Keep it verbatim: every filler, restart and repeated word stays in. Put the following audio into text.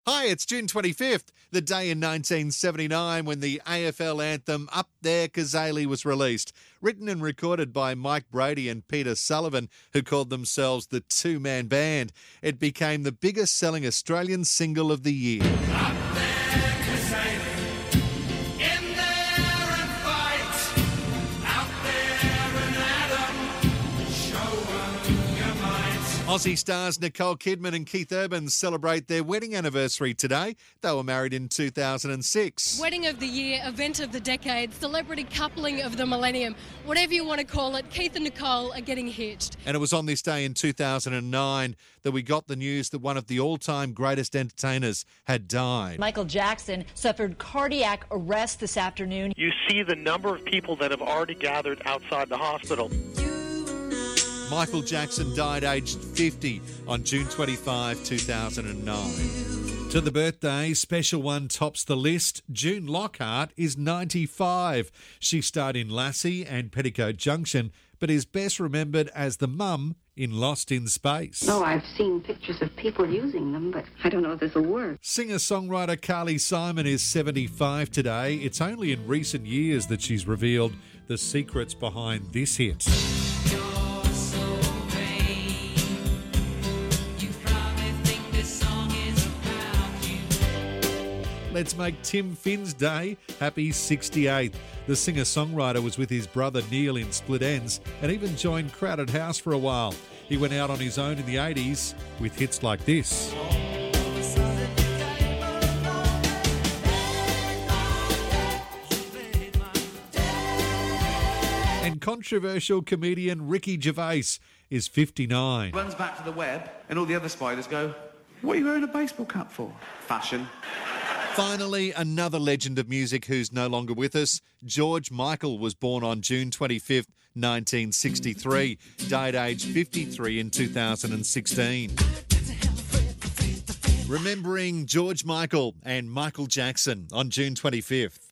Hi, it's June twenty-fifth, the day in nineteen seventy-nine when the A F L anthem Up There Kazali was released. Written and recorded by Mike Brady and Peter Sullivan, who called themselves the Two-Man Band. It became the biggest selling Australian single of the year. Up there, Kazali, in there and fight. Out there and Adam, show 'em your might. Aussie stars Nicole Kidman and Keith Urban celebrate their wedding anniversary today. They were married in two thousand six. Wedding of the year, event of the decade, celebrity coupling of the millennium, whatever you want to call it, Keith and Nicole are getting hitched. And it was on this day in two thousand nine that we got the news that one of the all-time greatest entertainers had died. Michael Jackson suffered cardiac arrest this afternoon. You see the number of people that have already gathered outside the hospital. Michael Jackson died aged fifty on June twenty-fifth, two thousand nine. To the birthday, special one tops the list. June Lockhart is ninety-five. She starred in Lassie and Petticoat Junction, but is best remembered as the mum in Lost in Space. Oh, I've seen pictures of people using them, but I don't know if this will work. Singer-songwriter Carly Simon is seventy-five today. It's only in recent years that she's revealed the secrets behind this hit. Let's make Tim Finn's day happy sixty-eighth. The singer-songwriter was with his brother Neil in Split Ends and even joined Crowded House for a while. He went out on his own in the eighties with hits like this. And controversial comedian Ricky Gervais is fifty-nine. Runs back to the web and all the other spiders go, "What are you wearing a baseball cap for?" Fashion. Finally, another legend of music who's no longer with us. George Michael was born on June twenty-fifth, nineteen sixty-three. Died aged fifty-three in two thousand sixteen. Remembering George Michael and Michael Jackson on June twenty-fifth.